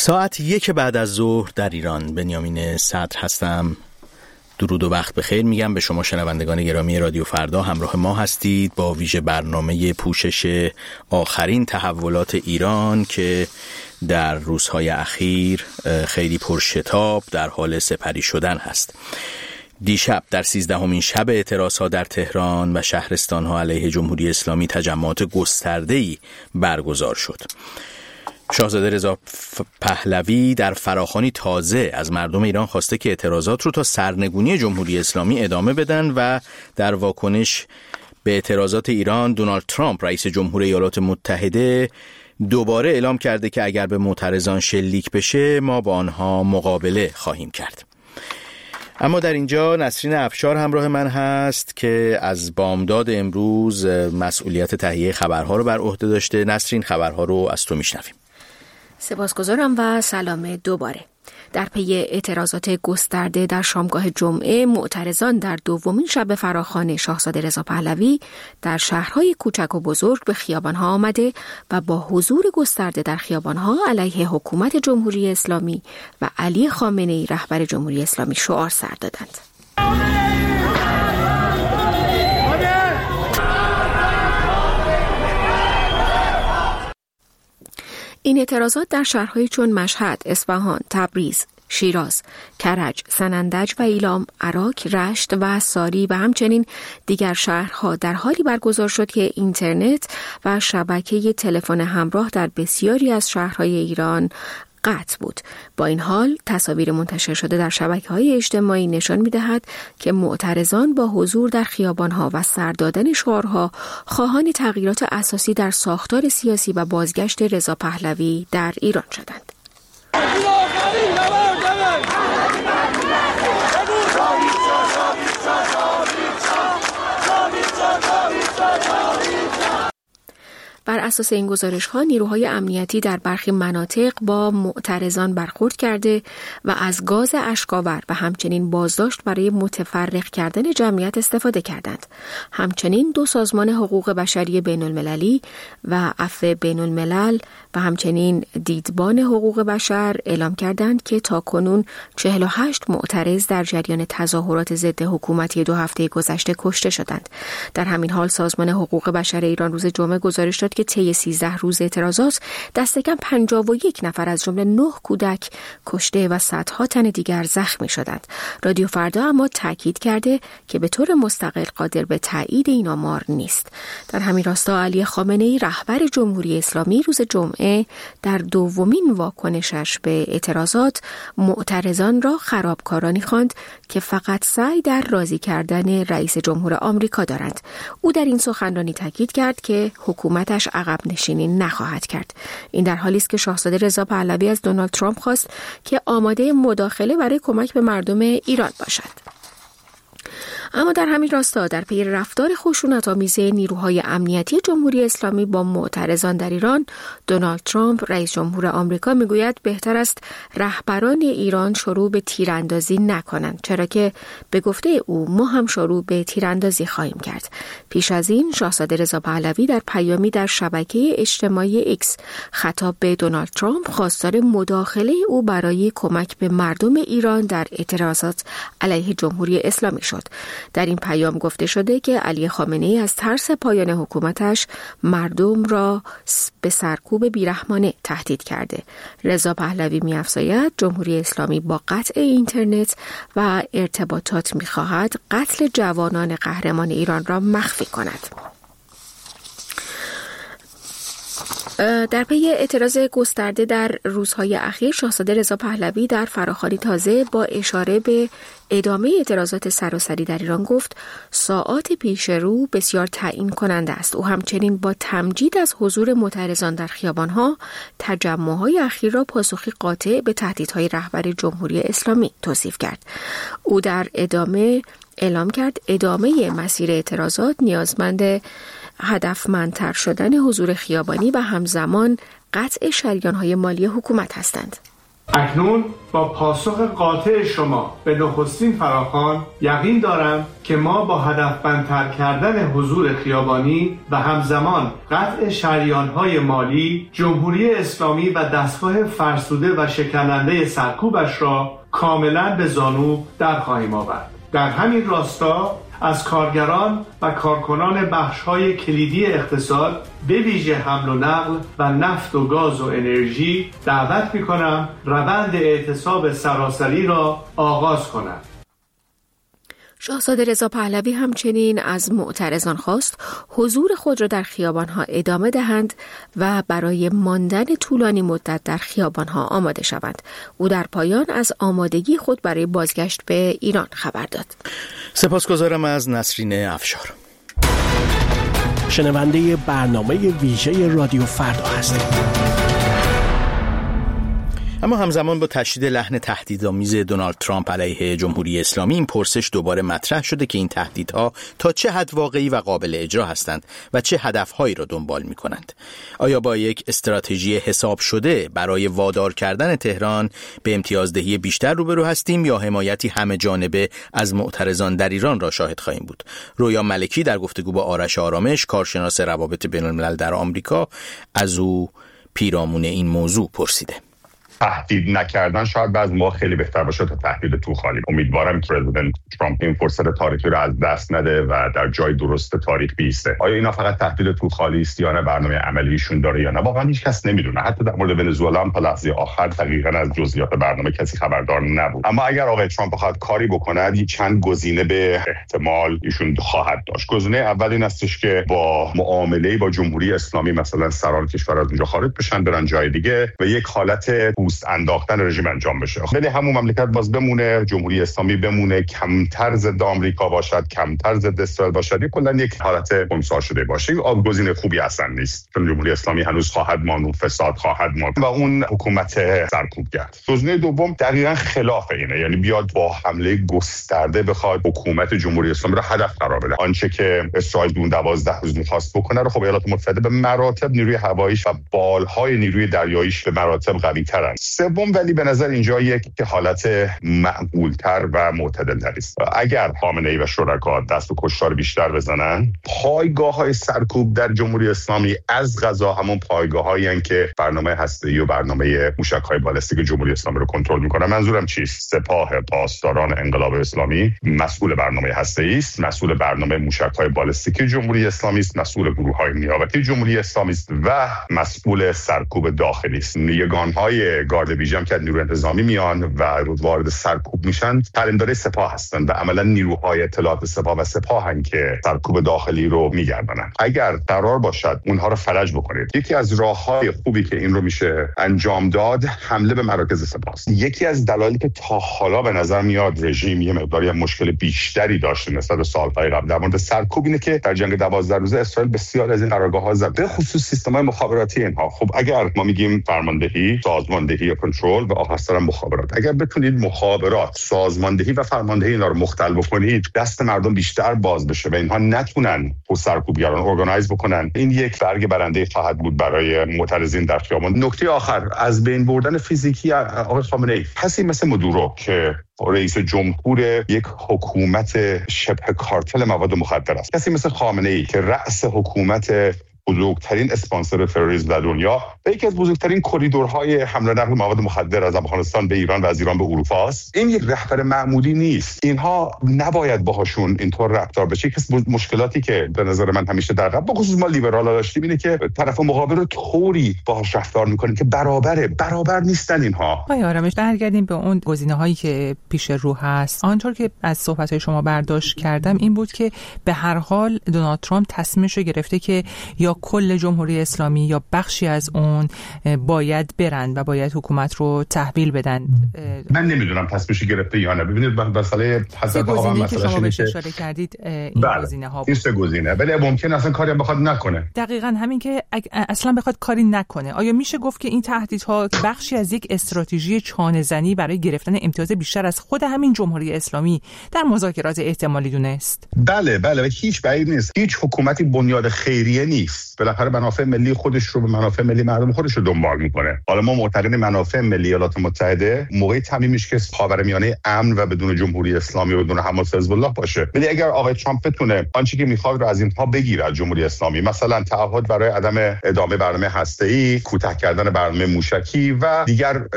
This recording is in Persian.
ساعت 1 بعد از ظهر در ایران. بنیامین صدر هستم. درود و وقت بخیر میگم به شما شنوندگان گرامی رادیو فردا. همراه ما هستید با ویژه برنامه پوشش آخرین تحولات ایران که در روزهای اخیر خیلی پرشتاب در حال سپری شدن هست. دیشب در 13مین شب اعتراضها در تهران و شهرستانها علیه جمهوری اسلامی تجمعات گسترده‌ای برگزار شد. شاهزاده رضا پهلوی در فراخوانی تازه از مردم ایران خواسته که اعتراضات رو تا سرنگونی جمهوری اسلامی ادامه بدن و در واکنش به اعتراضات ایران دونالد ترامپ رئیس جمهور ایالات متحده دوباره اعلام کرده که اگر به معترضان شلیک بشه ما با آنها مقابله خواهیم کرد. اما در اینجا نسرین افشار همراه من هست که از بامداد امروز مسئولیت تهیه خبرها رو بر عهده داشته. نسرین، خبرها رو از تو میشنویم. سپاسگزارم و سلام دوباره. در پی اعتراضات گسترده در شامگاه جمعه، معترضان در دومین شب فراخوان شاهزاده رضا پهلوی در شهرهای کوچک و بزرگ به خیابانها آمده و با حضور گسترده در خیابانها علیه حکومت جمهوری اسلامی و علی خامنه‌ای رهبر جمهوری اسلامی شعار سر دادند. این اعتراضات در شهرهای چون مشهد، اصفهان، تبریز، شیراز، کرج، سنندج و ایلام، عراق، رشت و ساری و همچنین دیگر شهرها در حالی برگزار شد که اینترنت و شبکه تلفن همراه در بسیاری از شهرهای ایران قطع بود. با این حال تصاویر منتشر شده در شبکه‌های اجتماعی نشان می‌دهد که معترضان با حضور در خیابان‌ها و سر دادن شعارها خواهان تغییرات اساسی در ساختار سیاسی و بازگشت رضا پهلوی در ایران شدند. بر اساس این گزارش‌ها نیروهای امنیتی در برخی مناطق با معترضان برخورد کرده و از گاز اشک‌آور و همچنین بازداشت برای متفرق کردن جمعیت استفاده کردند. همچنین 2 سازمان حقوق بشری بین‌المللی و عفو بین‌الملل و همچنین دیدبان حقوق بشر اعلام کردند که تاکنون 48 معترض در جریان تظاهرات ضد حکومتی 2 هفته گذشته کشته شدند. در همین حال سازمان حقوق بشر ایران روز جمعه گزارش داد که طی 13 روز اعتراضات دست کم 51 نفر از جمله 9 کودک کشته و صدها تن دیگر زخمی شدند. رادیو فردا اما تاکید کرده که به طور مستقل قادر به تایید این آمار نیست. در همین راستا علی خامنه‌ای رهبر جمهوری اسلامی روز جمعه در دومین واکنشش به اعتراضات معترضان را خرابکارانی خواند که فقط سعی در راضی کردن رئیس جمهور آمریکا دارند. او در این سخنرانی تاکید کرد که حکومتش عقب نشینی نخواهد کرد. این در حالی است که شاهزاده رضا پهلوی از دونالد ترامپ خواست که آماده مداخله برای کمک به مردم ایران باشد. اما در همین راستا در پی رفتار خشونت‌آمیز نیروهای امنیتی جمهوری اسلامی با معترضان در ایران، دونالد ترامپ رئیس جمهور آمریکا میگوید بهتر است رهبران ایران شروع به تیراندازی نکنند، چرا که به گفته او ما هم شروع به تیراندازی خواهیم کرد. پیش از این شاهزاده رضا پهلوی در پیامی در شبکه اجتماعی ایکس خطاب به دونالد ترامپ خواستار مداخله او برای کمک به مردم ایران در اعتراضات علیه جمهوری اسلامی شد. در این پیام گفته شده که علی خامنه‌ای از ترس پایان حکومتش مردم را به سرکوب بیرحمانه تهدید کرده. رضا پهلوی می‌افزاید جمهوری اسلامی با قطع اینترنت و ارتباطات می‌خواهد قتل جوانان قهرمان ایران را مخفی کند. در پی اعتراض گسترده در روزهای اخیر، شاهزاده رضا پهلوی در فراخوانی تازه با اشاره به ادامه اعتراضات سراسری در ایران گفت ساعات پیش رو بسیار تعیین کننده است. او همچنین با تمجید از حضور معترضان در خیابانها تجمعهای اخیر را پاسخی قاطع به تهدیدهای رهبر جمهوری اسلامی توصیف کرد. او در ادامه اعلام کرد ادامه مسیر اعتراضات نیازمند هدفمندتر شدن حضور خیابانی و همزمان قطع شریان‌های مالی حکومت هستند. اکنون با پاسخ قاطع شما به نخستین فراخوان یقین دارم که ما با هدفمندتر کردن حضور خیابانی و همزمان قطع شریان‌های مالی، جمهوری اسلامی و دستگاه فرسوده و شکننده سرکوبش را کاملا به زانو در خواهیم آورد. در همین راستا از کارگران و کارکنان بخش‌های کلیدی اقتصاد به ویژه حمل و نقل و نفت و گاز و انرژی دعوت می‌کنم روند اعتصاب سراسری را آغاز کنند. شاهزاده رضا پهلوی همچنین از معترضان خواست حضور خود را در خیابان‌ها ادامه دهند و برای ماندن طولانی مدت در خیابان‌ها آماده شوند. او در پایان از آمادگی خود برای بازگشت به ایران خبر داد. سپاسگزارم از نسرین افشار. شنونده برنامه ویژه رادیو فردا هستید. اما همزمان با تشدید لحن تهدیدآمیز دونالد ترامپ علیه جمهوری اسلامی این پرسش دوباره مطرح شده که این تهدیدها تا چه حد واقعی و قابل اجرا هستند و چه هدفهایی را دنبال می‌کنند. آیا با یک استراتژی حساب شده برای وادار کردن تهران به امتیازدهی بیشتر روبرو هستیم یا حمایتی همه جانبه از معترضان در ایران را شاهد خواهیم بود؟ رویا ملکی در گفتگو با آرش آرامش کارشناس روابط بین‌الملل در آمریکا از او پیرامون این موضوع پرسیده. تهدید نکردن شاید بعضی ما خیلی بهتر باشه تا تهدید تو خالی. امیدوارم که پرزیدنت ترامپ این فرصت تاریخی رو از دست نده و در جای درست تاریخ بیسته. آیا اینا فقط تهدید تو خالی است یا نه برنامه عملیشون داره یا نه؟ واقعا هیچ کس نمیدونه. حتی در مورد ونزوئلا هم تا لحظه آخر دقیقاً از جزئیات برنامه کسی خبردار نبود. اما اگر آقای ترامپ بخواد کاری بکنه، چند گزینه به احتمال ایشون خواهد داشت. گزینه اول این استش که با معامله با جمهوری اسلامی مثلا سران کشور از اونجا خارج بشن، برن جای دیگه و یک حالت انداختن رژیم انجام بشه. ولی همون مملکت باز بمونه، جمهوری اسلامی بمونه، کمتر ضد آمریکا باشد، کمتر ضد اسرائیل باشد، کلا یک حالت خنثی شده باشه. این گزینه خوبی اصلا نیست، چون جمهوری اسلامی هنوز خواهد ماند، فساد خواهد ماند و اون حکومت سرکوبگر. گزینه دوم دقیقاً خلاف اینه، یعنی بیاد با حمله گسترده بخواد حکومت جمهوری اسلامی رو هدف قرار بده. آنچه که اسرائیل دون 12 روز می‌خواست بکنه رو خب ایالات متحده به مراتب نیروی هواییش و بالهای نیروی دریاییش به مراتب قوی‌ترن. سوم ولی به نظر اینجا یک که حالت معقول‌تر و معتدل‌تر است. اگر خامنه‌ای و شرکا دست به کشتار بیشتر بزنن، پایگاه‌های سرکوب در جمهوری اسلامی از قضا همون پایگاه‌هایی هستند که برنامه هسته‌ای و برنامه موشک‌های بالستیک جمهوری اسلامی رو کنترل می‌کنن. منظورم چیست؟ سپاه پاسداران انقلاب اسلامی مسئول برنامه هسته‌ای است، مسئول برنامه موشک‌های بالستیک جمهوری اسلامی است، مسئول گروه‌های نیابتی جمهوری اسلامی است و مسئول سرکوب داخلی است. یگان‌های گارد ویژه که نیروی انتظامی میان و وارد سرکوب میشن، تعلیم‌دار سپاه هستند و عملا نیروهای اطلاعات سپاه و سپاهن که سرکوب داخلی رو میگردانن. اگر قرار باشد اونها رو فلج بکنید، یکی از راه‌های خوبی که این رو میشه انجام داد حمله به مراکز سپاه است. یکی از دلایلی که تا حالا به نظر میاد رژیم یه مقداری مشکل بیشتری داشته نسبت به سال‌های قبل در مورد سرکوب اینه که در جنگ 12 روزه اسرائیل بسیار از این قرارگاه‌ها زد، به خصوص سیستم‌های مخابراتی اینها. خب اگر ما میگیم فرماندهی، سازماندهی یا کنترل و آخرسر مخابرات، اگر بتونید مخابرات، سازماندهی و فرماندهی اینا رو مختل بکنید، دست مردم بیشتر باز بشه و اینها نتونن سرکوبگران ارگانایز بکنن، این یک برگ برنده خواهد بود برای معترضین در خیابان. نکته آخر، از بین بردن فیزیکی آقای خامنه‌ای، کسی مثل مدورو که رئیس جمهور یک حکومت شبه کارتل مواد مخدر است، کسی مثل خامنه‌ای که رأس حکومت بزرگترین اسپانسر تروریسم در دنیا و یکی از بزرگترین کریدورهای حمل و نقل مواد مخدر از افغانستان به ایران و از ایران به اروپا است، این یک رهبر معمولی نیست. اینها نباید باهاشون اینطور رفتار بشه. یکی از مشکلاتی که به نظر من همیشه در قبل بخصوص ما لیبرالا داشتیم اینه که طرف مقابل رو طوری باهاش رفتار میکنیم که برابر نیستن اینها. آقای آرامش، برگردیم به اون گزینه‌هایی که پیش رو هست. آنطور که از صحبت‌های شما برداشت کردم این بود که به هر حال دونالد ترامپ تصمیمش رو گرفته که یا کل جمهوری اسلامی یا بخشی از اون باید برن و باید حکومت رو تحویل بدن. من نمیدونم تصمیمش گرفته یا نه. ببینید مسئله حضرت آقا مسئله شما بهش اشاره کردید این گزینه‌ها این سه گزینه، ولی ممکن اصلا کاری بخواد نکنه. دقیقاً همین که اصلا بخواد کاری نکنه. آیا میشه گفت که این تهدیدها بخشی از یک استراتژی چانه‌زنی برای گرفتن امتیاز بیشتر از خود همین جمهوری اسلامی در مذاکرات احتمالی دونست؟ بله و هیچ بعید نیست. هیچ حکومتی بنیاد خیریه نیست. نیست. بالاخره منافع ملی خودش رو به منافع ملی مردم خودش رو دنبال میکنه. حالا ما معتقدیم منافع ملی ایالات متحده موقعی تامین میشه که خاورمیانه امن و بدون جمهوری اسلامی و بدون حماس حزب الله باشه. ولی اگر آقای ترامپ بتونه آنچه که میخواد رو از اینها بگیره از جمهوری اسلامی، مثلا تعهد برای عدم ادامه برنامه هسته‌ای، کوتاه کردن برنامه موشکی و دیگر